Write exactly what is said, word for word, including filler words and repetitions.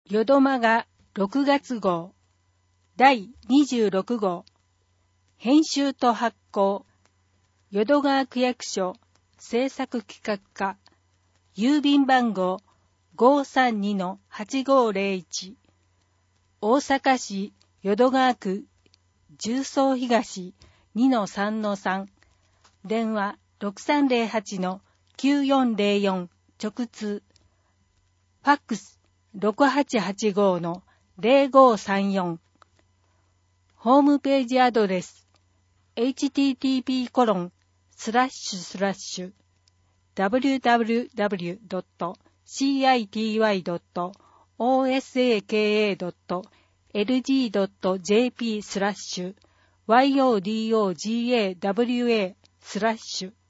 よどまがろくがつ号だいにじゅうろく号編集と発行淀川区役所制作企画課郵便番号 ごーさんにのはちごーぜろいち 大阪市淀川区十三東 にのさんのさん 電話 ろくさんぜろはちのきゅうよんぜろよん 直通ファックス ろくはちはちごのぜろごさんよん ホームページアドレス エイチティーティーピーコロンスラッシュスラッシュダブリューダブリューダブリュードットシーアイティーワイドットオーエスエーケーエードットエルジードットジェーピースラッシュワイオーディーオージーエーダブリューエースラッシュ